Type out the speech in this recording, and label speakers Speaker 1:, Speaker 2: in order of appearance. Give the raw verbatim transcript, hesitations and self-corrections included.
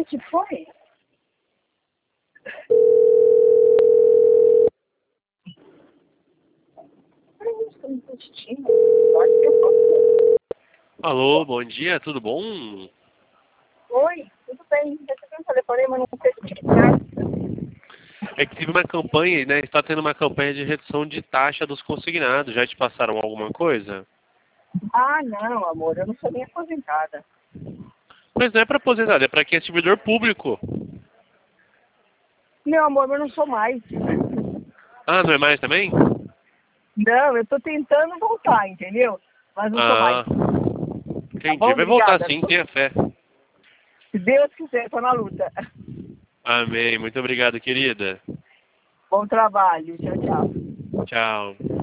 Speaker 1: O que foi?
Speaker 2: Alô, bom dia, tudo bom?
Speaker 1: Oi, tudo bem. Eu recebi um telefonema, não sei o que é.
Speaker 2: É que tive uma campanha, né? Está tendo uma campanha de redução de taxa dos consignados. Já te passaram alguma coisa?
Speaker 1: Ah, não, amor, eu não sou nem aposentada.
Speaker 2: Mas não é para aposentado, é para quem é servidor público.
Speaker 1: Meu amor, eu não sou mais.
Speaker 2: Ah, não é mais também?
Speaker 1: Não, eu tô tentando voltar, entendeu? Mas não sou mais.
Speaker 2: Ah,
Speaker 1: Tá
Speaker 2: entendi.
Speaker 1: bom?
Speaker 2: Vai voltar
Speaker 1: Obrigada.
Speaker 2: sim, tenha fé.
Speaker 1: Se Deus quiser, tô na luta.
Speaker 2: Amém. Muito obrigado, querida.
Speaker 1: Bom trabalho. Tchau, tchau.
Speaker 2: Tchau.